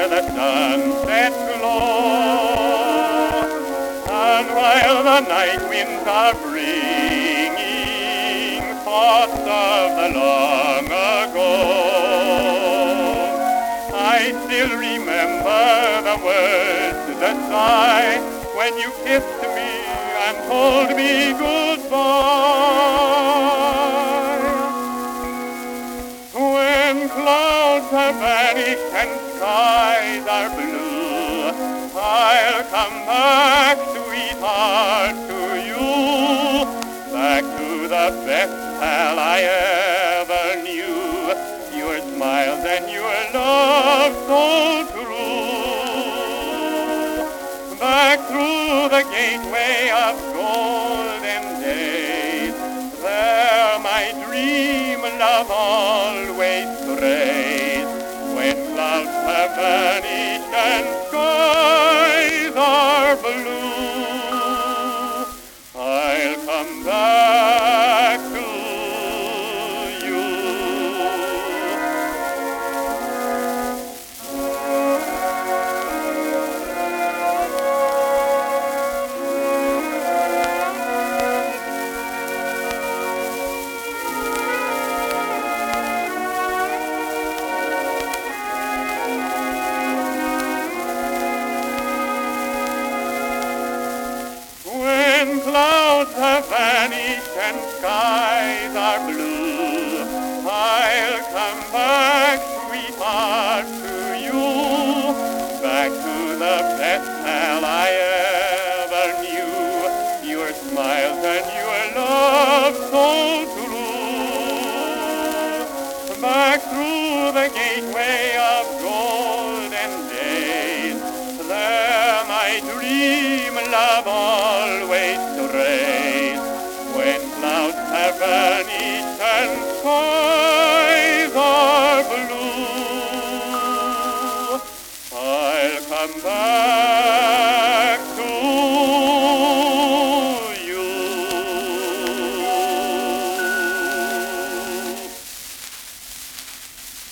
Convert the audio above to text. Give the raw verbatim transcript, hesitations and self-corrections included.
where the sunsets glow, and while the night winds are bringing thoughts of the long ago, I still remember the words that sigh when you kissed me and told me goodbye. When clouds have vanished and skies are blue, I'll come back, sweetheart, to you, back to the best pal I ever knew. Your smiles and your love so true, back through the gateway of golden days, there my dream love always strays. When clouds have vanished and skies are blue, I'll come back to you. When clouds have vanished and skies are blue, I'll come back, sweetheart, to you, back to the best pal I ever knew. Your smiles and your love so true, back through the gateway of golden days, there my dream love always strays. When clouds have vanished and skies are blue, I'll come back.